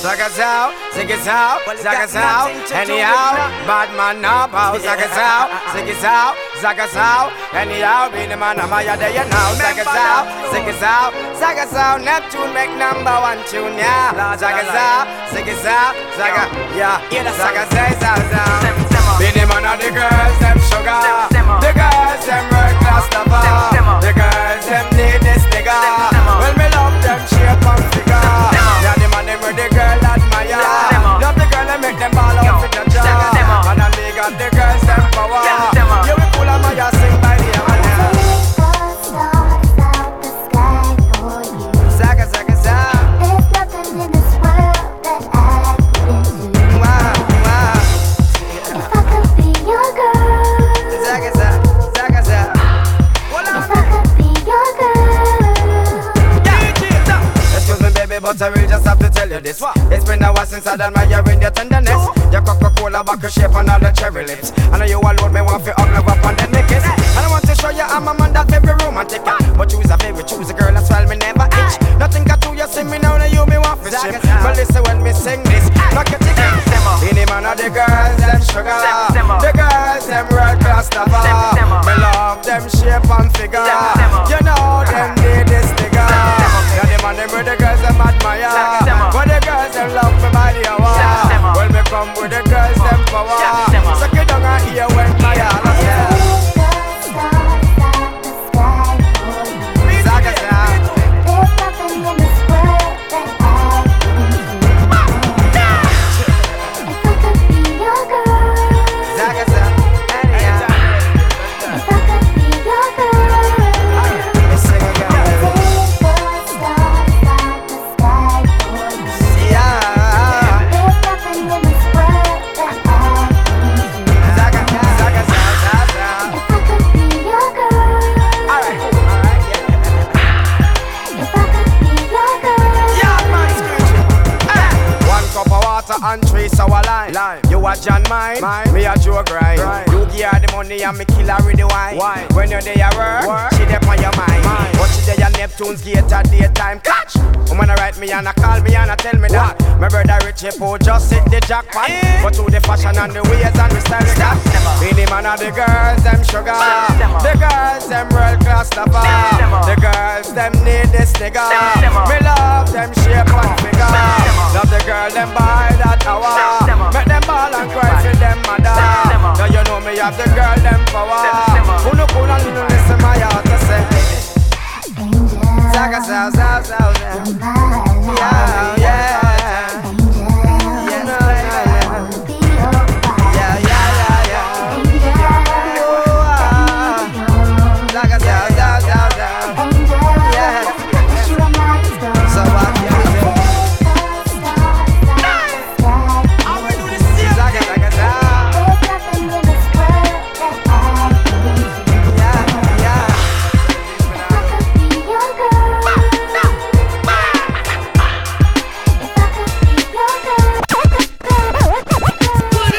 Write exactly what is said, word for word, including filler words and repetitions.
Zaga Zao, Ziggy Zao, Zaga Zao, anyhow, bad man now bow, Zaga Zao, Ziggy Zao, Zaga Zao, anyhow, be the man of my day now, Zaga Zao, Ziggy Zao, Zaga Zao, Neptune make number one tune, yeah, Zaga Zao, Ziggy Zao, Zaga, yeah, Zaga Zao, Zao, be the man of the girls, them sugar, the girls, them world class lover, the girls, them need this nigga, well me love them shape and figure, yeah, the man them with the girl admire, love the girl and make them ball out with the jaw, and I me got the girls them power, you will pull on my ass sing by the hour. Zaga, zaga, zaga. There's nothing in this world that I couldn't do. Wow, wow. If I could be your girl, Zaga, zaga, zaga, zaga. if I could be your girl. Excuse me, baby, but I really just have to tell you this. It's been a while since I done my admiring your tenderness. Your Coca-Cola back shape and all the cherry lips. I know you alone, me want to hug love up and then make kiss. And I want to show you I'm a man that very romantic. But you is a favorite, choose a girl, that's why me never itch. Nothing got to you, see me now, now you me want to ship. But listen when me sing this, knock your ticket. Any man of the girls, them sugar. The girls, them world class lover. Me love them shape and figure. You know them need this nigga. Yeah, the man them with the girls, them admire. But the girls, them love me by the hour. Well, me come with the girls, them power. Suck it down and hear when my heart is. And trace our line. line. You a John mine, mine. Me a Joe grind. Right. You give her the money and me kill her with the wine. wine. When you're there at work, work, she there on your mind. Mine. But she there at Neptune's gate at daytime. Catch! Woman a write me and a call me and a tell me what? That my brother Richie Poe just hit the jackpot. Yeah. But to the fashion and the ways and the style that. Be the man of the girls, them sugar. The girls, them world class lover. The girls, them need this nigga. Me love them shape and figure. Love the girl, them buy that hour. Make them ball and cry for them mother. Now you know me have the girl them power. Who no cool and no listen my heart to say. Zaga zaga zaga zaga. Yeah yeah. Yeah yeah yeah yeah. Zaga zaga.